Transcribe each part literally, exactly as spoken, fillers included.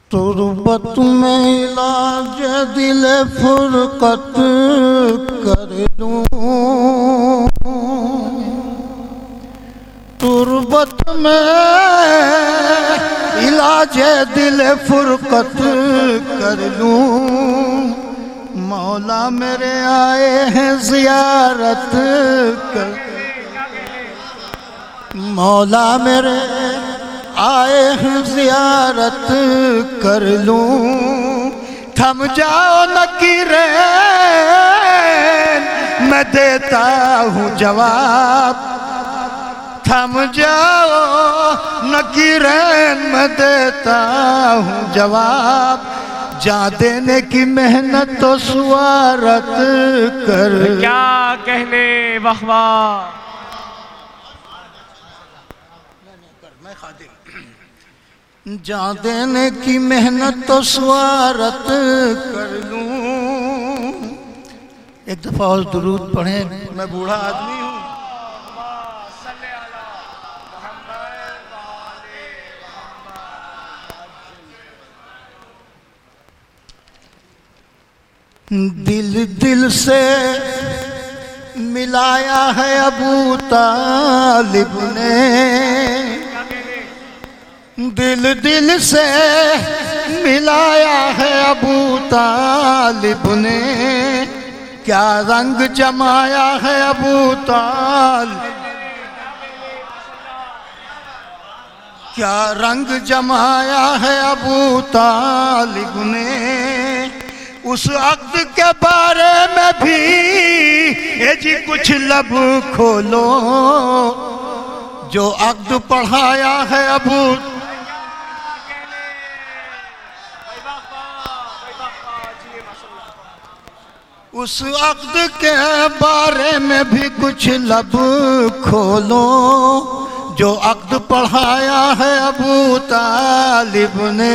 تربت میں علاج دل فرقت کر لوں، تربت میں علاج دل فرقت کر لوں، مولا میرے آئے ہیں زیارت کر، مولا میرے آئے ہیں زیارت کر لوں، تھم جاؤ نکیرین میں دیتا ہوں جواب، تھم جاؤ نکیرین میں دیتا ہوں جواب، جان دینے کی محنت تو سوارت کر، کیا کہنے واہ واہ، جان دینے کی محنت تو سوارت کر لوں۔ ایک دفعہ اور درود پڑھیں، میں بوڑھا آدمی ہوں۔ دل دل سے ملایا ہے ابو طالب نے، دل دل سے ملایا ہے ابو طالب نے، کیا رنگ جمایا ہے ابو طالب، کیا رنگ جمایا ہے ابو طالب نے، اس عقد کے بارے میں بھی اے جی کچھ لب کھولو، جو عقد پڑھایا ہے ابو، اس عقد کے بارے میں بھی کچھ لب کھولو، جو عقد پڑھایا ہے ابو طالب نے۔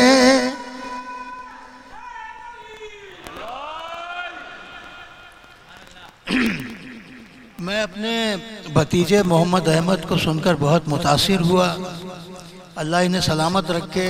میں اپنے بھتیجے محمد احمد کو سن کر بہت متاثر ہوا، اللہ انہیں سلامت رکھے،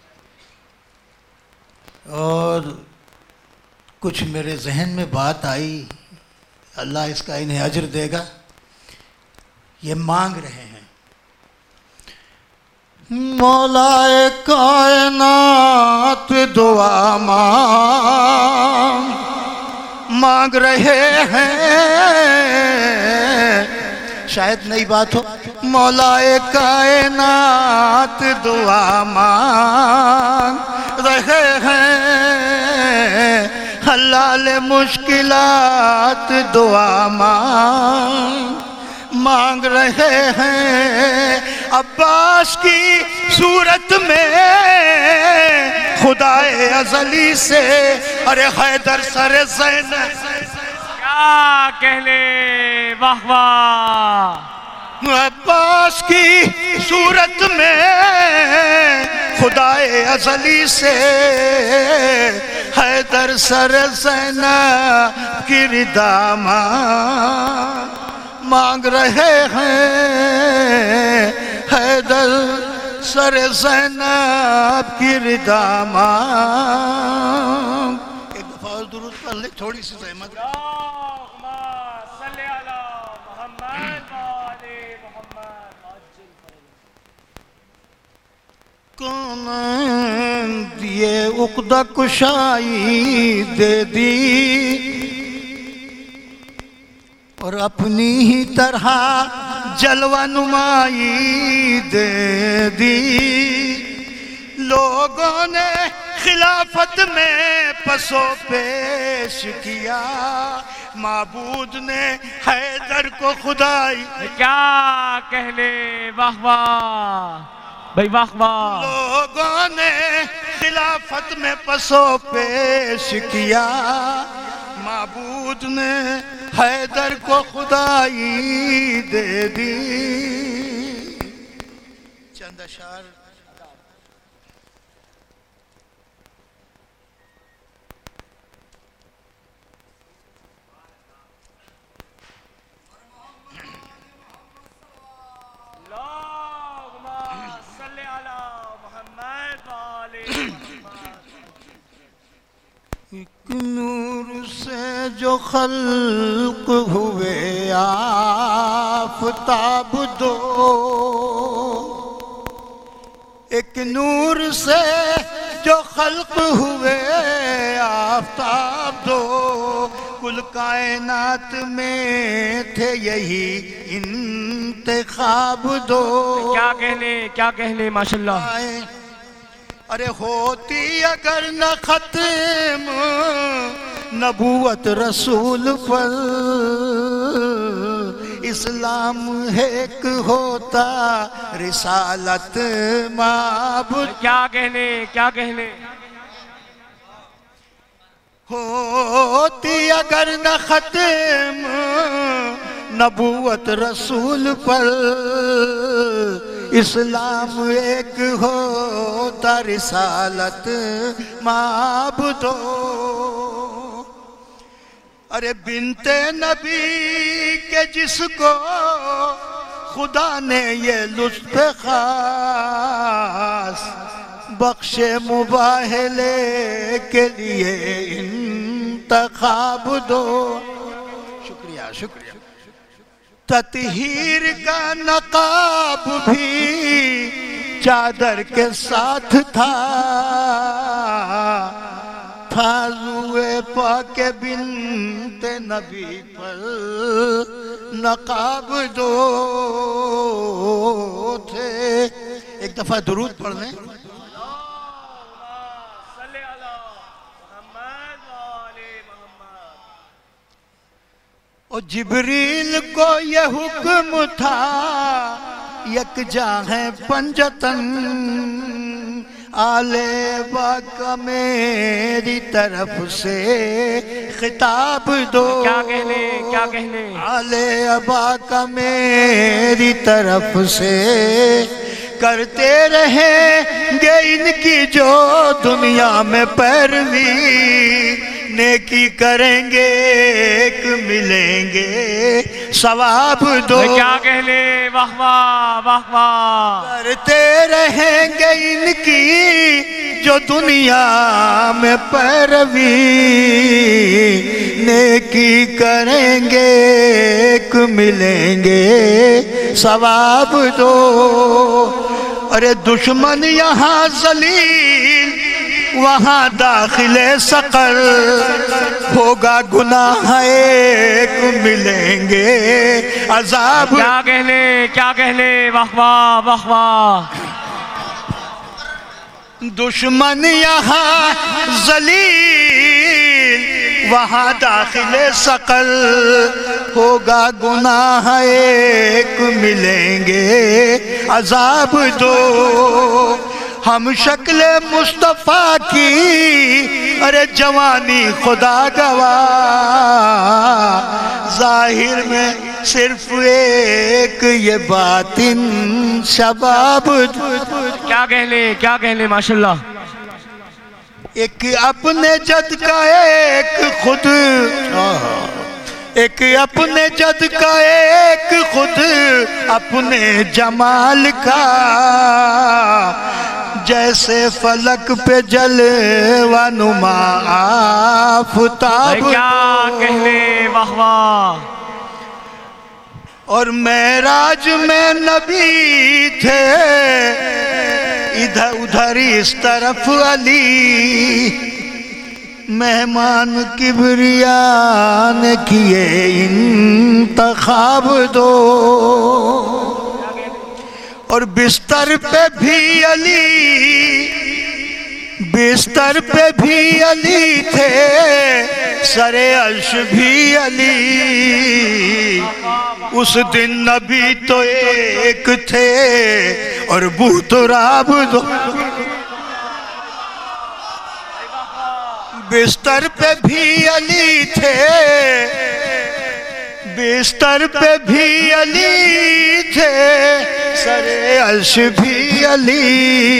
اور کچھ میرے ذہن میں بات آئی، اللہ اس کا انہیں اجر دے گا۔ یہ مانگ رہے ہیں، مولا کائنات دعا مانگ، مانگ رہے ہیں، شاید نئی بات ہو، مولا کائنات دعا مانگ رہے ہیں، حلال مشکلات دعا مانگ مانگ رہے ہیں، عباس کی صورت میں خدائے ازلی سے، ارے حیدر سر زینب، کیا کہنے واہ واہ، عباس کی صورت میں خدائے ازلی سے، حیدر سر زینب کی رضا مانگ مانگ رہے ہیں، حیدر سر زینب کی رضا مانگ۔ ایک دفعہ اور درود پڑھ لے، تھوڑی سی زحمت۔ کون یہ عقدہ کشائی دے دی، اور اپنی ہی طرح جلوہ نمائی دے دی، لوگوں نے خلافت میں پسو پیش کیا، معبود نے حیدر کو خدائی، کیا کہنے واہ واہ بھائی واہ واہ، لوگوں نے خلافت میں پسو پیش کیا، معبود نے حیدر کو خدائی دے دی۔ چند اشعار اللہم صلی علی محمد و آل محمد ایک نور سے جو خلق ہوئے آفتاب دو، ایک نور سے جو خلق ہوئے آفتاب دو، کل کائنات میں تھے یہی انتخاب دو۔ کیا کہہ لیں کیا کہہ لیں ماشاءاللہ۔ ارے ہوتی اگر نہ ختم نبوت رسول پر، اسلام ایک ہوتا رسالت معبود۔ کیا کہہ لیں کیا کہہ لیں۔ ہوتی اگر نہ ختم نبوت رسول پر، اسلام ایک ہوتا رسالت معبود۔ ارے بنت نبی کے جس کو خدا نے یہ لطف خاص بخشے مباہلے کے لیے انتخاب دو۔ شکریہ شکریہ۔ تطہیر کا نقاب بھی چادر کے ساتھ تھا، تھازوے پاک بنت نبی پر نقاب دو تھے۔ ایک دفعہ درود پڑھ لیں۔ اور جبریل کو یہ حکم تھا یکجا ہے پنجتن، آل باقا میری طرف سے خطاب دو۔ کیا کہہ لیں کیا کہہ لیں۔ آل باقا میری طرف سے کرتے رہیں گے ان کی جو دنیا میں پیروی، نیکی کریں گے ایک ملیں گے ثواب دو۔ کیا کہہ لیں واہ واہ واہ واہ۔ کرتے رہیں گے ان کی جو دنیا میں پیروی، نیکی کریں گے ایک ملیں گے ثواب دو۔ ارے دشمن یہاں ذلیل وہاں داخل سقر، ہوگا گناہ ایک ملیں گے عذاب۔ کیا کہہ لیں کیا کہہ لیں واہ واہ واہ واہ۔ دشمن یہاں ذلیل وہاں داخل سقر، ہوگا گناہ ایک ملیں گے عذاب دو۔ ہم شکل مصطفیٰ کی ارے جوانی خدا گواہ، ظاہر میں صرف ایک یہ باطن شباب۔ کیا کہہ لیں کیا کہہ لیں ماشاءاللہ۔ ایک اپنے جد کا ایک خود، ایک اپنے جد کا ایک خود اپنے جمال کا، جیسے فلک پہ جلوہ نما آفتاب۔ کیا کہہ لیں واہ واہ۔ اور معراج میں نبی تھے ادھر ادھر اس طرف علی، مہمان کبریاء نے کیے انتخاب دو۔ اور بستر پہ بھی علی، بستر پہ بھی علی تھے، سر عرش بھی علی، اس دن نبی تو ایک تھے اور بو تراب دو۔ بستر پہ بھی علی تھے، بستر پہ بھی علی تھے، سر عرش بھی علی،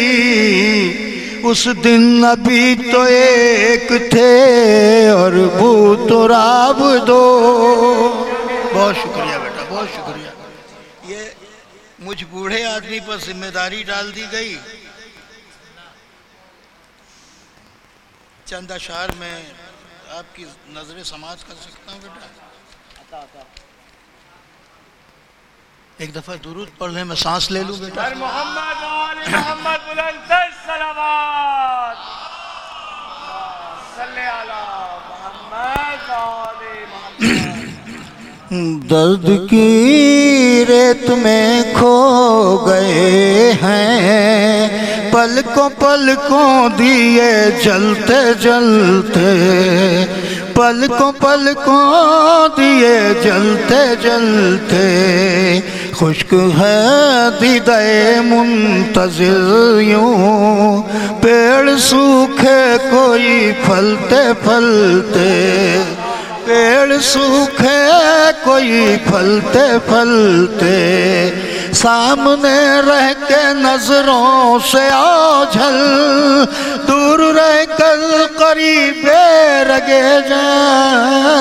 اس دن نبی تو ایک تھے اور بو تراب دو۔ بہت شکریہ بیٹا بہت شکریہ۔ یہ مجھ بوڑھے آدمی پر ذمہ داری ڈال دی گئی، چند اشعار میں آپ کی نظر سماعت کر سکتا ہوں بیٹا؟ ایک دفعہ درود پڑھ لیں، میں سانس لے لوں بیٹا. سر محمد آل محمد بلند الصلوات صلی علی محمد آل محمد. درد کی ریت میں کھو گئے ہیں، پلکوں پلکوں دیے جلتے جلتے، پلکوں پلکوں دیے جلتے جلتے، خشک ہے دیدہ منتظر یوں، پیڑ سوکھے کوئی پھلتے پھلتے، پیڑ سوکھے کوئی پھلتے پھلتے، سامنے رہ کے نظروں سے اوجھل، دور رہ کر قریب رگے جاں،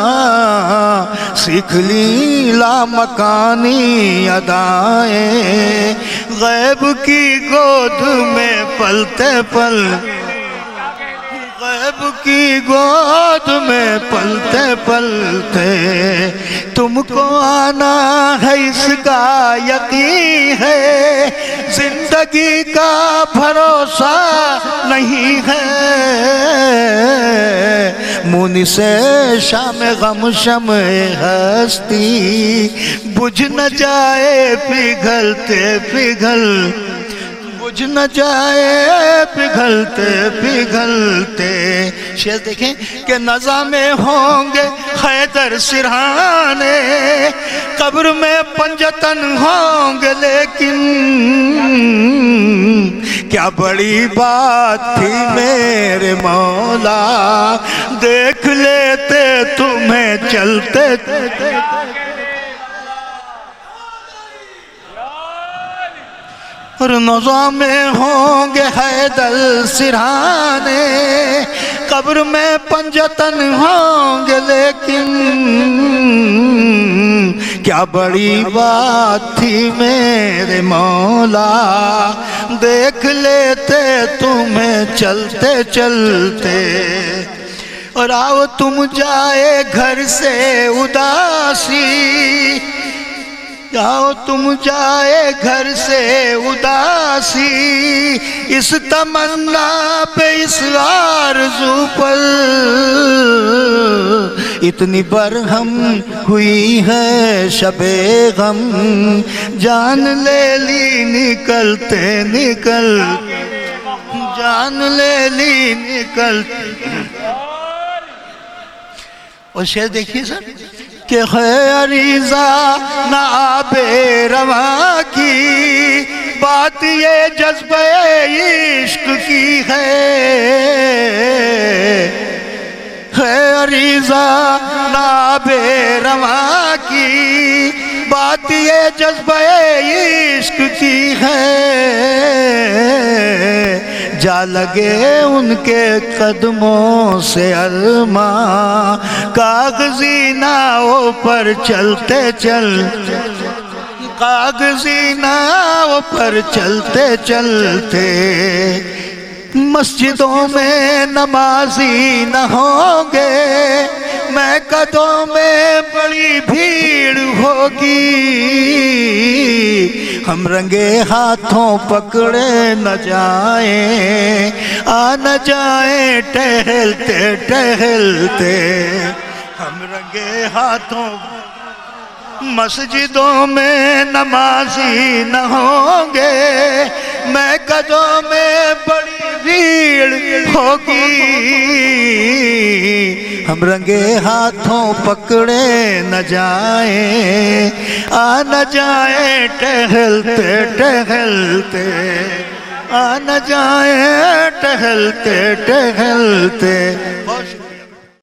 سیکھ لی لامکانی ادائیں، غیب کی گود میں پلتے پل، غیب کی گود میں پلتے پلتے، تم کو آنا ہے اس کا یقین ہے، زندگی کا بھروسہ نہیں ہے، مونی سے شام غم شمع ہستی، بجھ نہ جائے پگھلتے پگھل، بجھ نہ جائے پگھلتے پگھلتے. شعر دیکھیں کہ نظام میں ہوں گے حیدر سرہانے، قبر میں پنجتن ہوں گے، لیکن کیا بڑی بات تھی میرے مولا، دیکھ لیتے تمہیں چلتے اور نظام میں ہوں گے حیدر سرہانے، قبر میں پنجتن ہوں گے، لیکن کیا بڑی بات تھی میرے مولا، دیکھ لیتے تمہیں چلتے چلتے. اور آؤ تم جائے گھر سے اداسی، آؤ تم جائے گھر سے اداسی، اس تمنا پہ اس آرزو پر، اتنی برہم ہوئی ہے شب غم، جان لے لی نکلتے نکل، جان لے لی نکلتے. اور شعر دیکھیے سر کہ ہے عریضہ نہ آب رواں کی، بات یہ جذبہ عشق کی ہے، ہے عریضہ نہ آب رواں کی، بات یہ جذبہ عشق کی ہے، جا لگے ان کے قدموں سے ارماں، کاغذی ناؤ پر چلتے چل، کاغذی ناؤ پر چلتے چلتے، مسجدوں میں نمازی نہ ہوں گے، میں قدوں میں بڑی بھیڑ ہوگی، ہم رنگے ہاتھوں پکڑے نہ جائیں، آ نہ جائیں ٹہلتے ٹہلتے، ہم رنگے ہاتھوں مسجدوں میں نمازی نہ ہوں گے، میں قدوں میں بڑی بھیڑ ہوگی، ہم رنگے ہاتھوں پکڑے نہ جائیں، آ نہ جائیں ٹہلتے ٹہلتے، آ نہ جائیں ٹہلتے ٹہلتے.